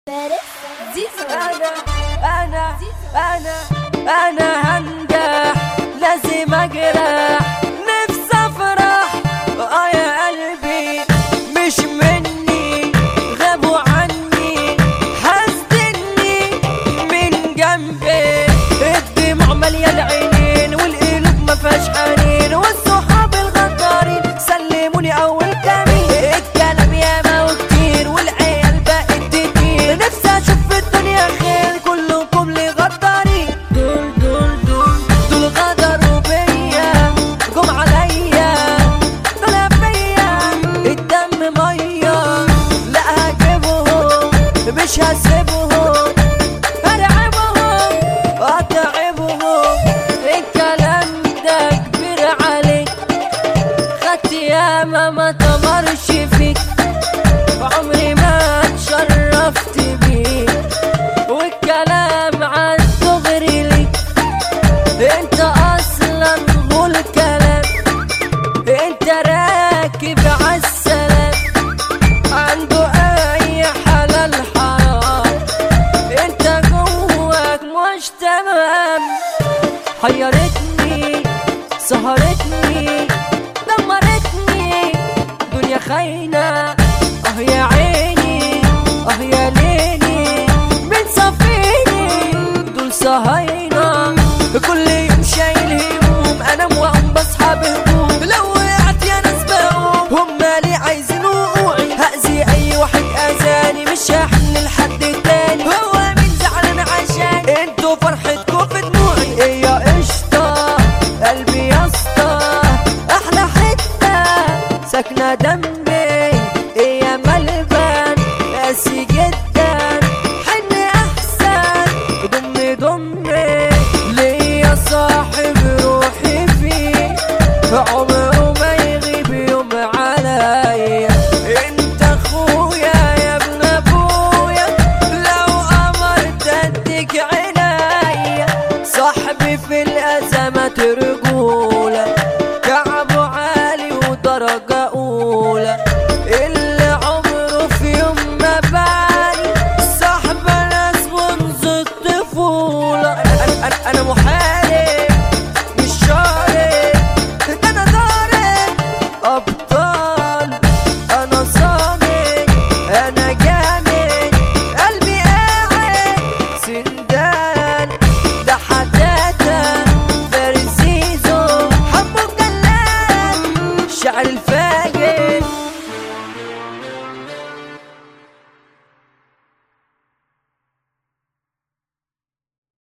انا هنجح لازم اجرح نفسي افرح يا قلبي مش مني غابوا عني حاسدني من جنبي الدموع ماليه العينين والقلوب مفيهاش حنين والصحاب الغدارين سلموني اول كمين الكلام ياما وكتير والعيال بقت كتير نفسي اشوف في الدنيا خير كلكم لي غدارين دول غدروا بيا جم عليا طلع فيا الدم ميه لا هجيبهم مش هسيبهم هرعبهم واتعبهم الكلام ده كبير عليك خدت ياما ما تمرش فيك عمري ما اتشرفت بيك والكلام عن صغري ليك انت اصلا غول كلام انت راكب عالسلام عنده اي حلال حرام انت جواك مش تمام حيرتني سهرتني دمرتني دنيا خاينة يا عيني يا ليلي من صفيني دول صهاينة كل يوم شايل هموم انام واقوم بصحى بهموم لو وقعت يا ناس بقوم هما ليه عايزين وقوعي هأذي اي واحد اذاني مش هحن لحد تاني هو مين زعلان عشان انتوا فرحتكوا في دموعي ايه يا قشطة قلبي يا اسطى احلى حتة ساكنة جنبي ايه يا ملبن قاسي جدا حن احسن ضمي ليا صاحب روحي فيه عمره ما يغيب يوم عليا انت اخويا يا ابن ابويا لو امرت اديك عنايا صاحبي في الازمات